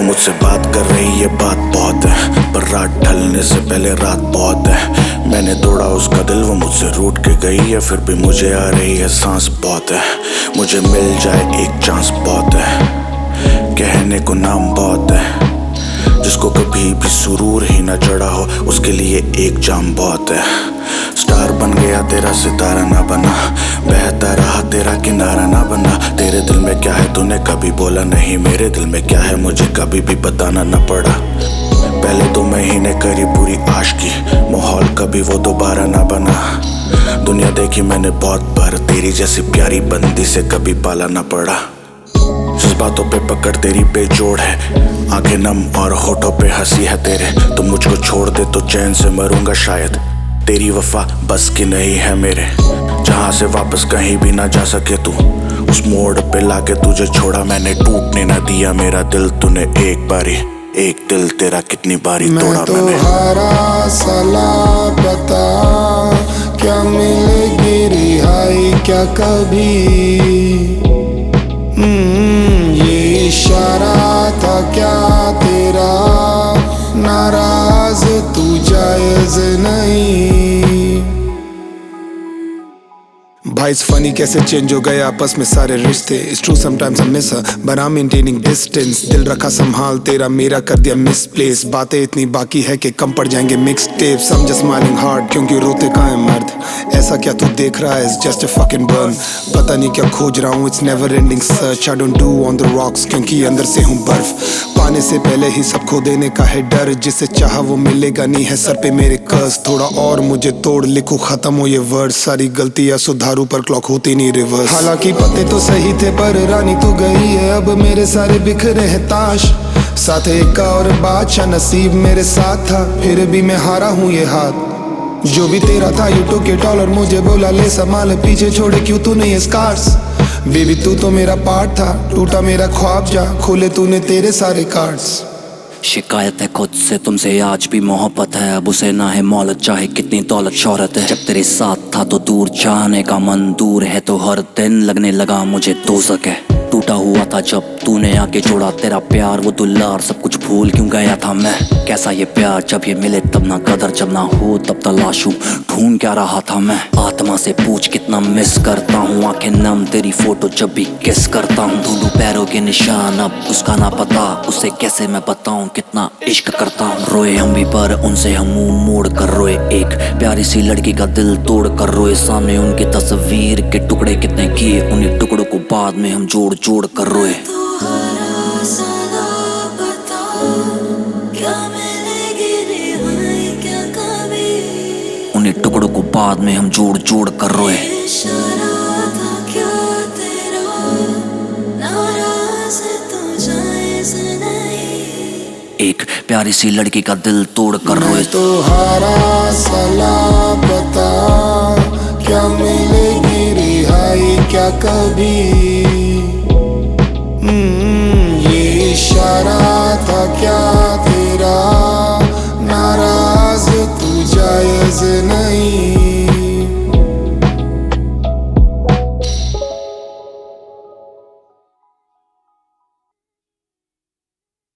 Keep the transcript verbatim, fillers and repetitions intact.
मुझसे बात कर रही है, बात बहुत है, पर रात ढलने से पहले रात बहुत है। मैंने दौड़ा उसका दिल, वो मुझसे रूठ के गई है, फिर भी मुझे आ रही है सांस बहुत है। मुझे मिल जाए एक चांस बहुत है, कहने को नाम बहुत है। जिसको कभी भी सुरूर ही ना चढ़ा हो, उसके लिए एक जाम बहुत है। स्टार बन गया तेरा सितारा ना बना, बहता रहा तेरा किनारा ना बना। तेरे दिल में क्या है तूने कभी बोला नहीं, मेरे दिल में क्या है मुझे कभी भी बताना ना पड़ा। पहले दो महीने करी पूरी आशिकी, माहौल कभी वो दोबारा ना बना। दुनिया देखी मैंने बहुत बार, तेरी जैसी प्यारी बंदी से कभी पाला ना पड़ा। बातों पे पकड़ तेरी बेजोड़ है, आंखें नम और होठों पे हंसी है तेरे। तो मुझको छोड़ दे तो चैन से मरूंगा शायद, तेरी वफा बस की नहीं है मेरे। जहां से वापस कहीं भी ना जा सके तू, उस मोड़ पे लाके तुझे छोड़ा मैंने। टूटने ना दिया मेरा दिल तूने एक बारी, एक दिल तेरा कितनी बारी तोड़ा मैं तो मैंने। हारा साला बता, क्या मिलेगी रिहाई क्या कभी? ये इशारा था क्या तेरा, नाराज तू जायज नहीं। भाई इट्स फनी कैसे चेंज हो गए आपस में सारे रिश्ते। It's true sometimes I miss her but I am maintaining distance. दिल रखा संभाल तेरा मेरा कर दिया मिसप्लेस। बातें इतनी बाकी है कि कम पड़ जाएंगे mix tapes. I'm just smiling hard क्योंकि रोते कहाँ है मर्द। ऐसा क्या तू देख रहा है, it's just a fucking burn। पता नहीं क्या खोज रहा हूँ, it's never ending search। I don't do on the rocks क्योंकि अंदर से हूँ बर्फ। पाने से पहले ही सब खो देने का है डर, जिसे चाहा वो मिलेगा नहीं है सर पे मेरे कर्ज। थोड़ा और मुझे तोड़ लिखो खत्म हो ये वर्ड, सारी गलतियां सुधारू पर क्लॉक होती नहीं रिवर्स। हालांकि पते तो सही थे पर रानी तू गई है, अब मेरे सारे बिखरे हैं ताश। साथ एक और बादशाह नसीब मेरे साथ था, फिर भी मैं हारा हूँ ये हाथ। जो भी तेरा था यू टुक इट ऑल और मुझे बोला ले संभाल, पीछे छोड़े क्यों तूने ये स्कार्स। बेबी तू तो मेरा पार्ट था, टूटा मेरा ख्वाब जा, खोले तूने तेरे सारे कार्ड्स। शिकायत है खुद से तुमसे आज भी मोहब्बत है, अब उसे ना है मौलत चाहे कितनी दौलत शोहरत है। जब तेरे साथ था तो दूर जाने का मन दूर है, तो हर दिन लगने लगा मुझे दोज़ख है। टूटा हुआ था जब तूने आके जोड़ा तेरा प्यार, वो दुल्लार सब कुछ भूल क्यों गया था मैं। कैसा ये प्यार जब ये मिले तब ना कदर, जब ना हो तब तलाशूं ढूंढ क्या रहा था मैं। आत्मा से पूछ कितना मिस करता हूँ, आंखें नम तेरी फोटो जब भी किस करता हूँ। ढूंढूं पैरों के निशान अब उसका ना पता, उसे कैसे मैं बताऊं कितना इश्क करता हूँ। रोए हम भी पर उनसे हम मुंह मोड़ कर रोए, एक प्यारी सी लड़की का दिल तोड़ कर रोए। सामने उनकी तस्वीर के टुकड़े कितने किए, उन्हीं टुकड़ों को बाद में हम जोड़ जोड़ कर रोए। उन्हीं टुकड़ों को बाद में हम जोड़ जोड़ कर रोए। एक प्यारी सी लड़की का दिल तोड़ कर रोए। मैं तो हारा साला बता, क्या मिलेगी रिहाई क्या कभी? ये इशारा था क्या तेरा, नाराज तू जायज नहीं।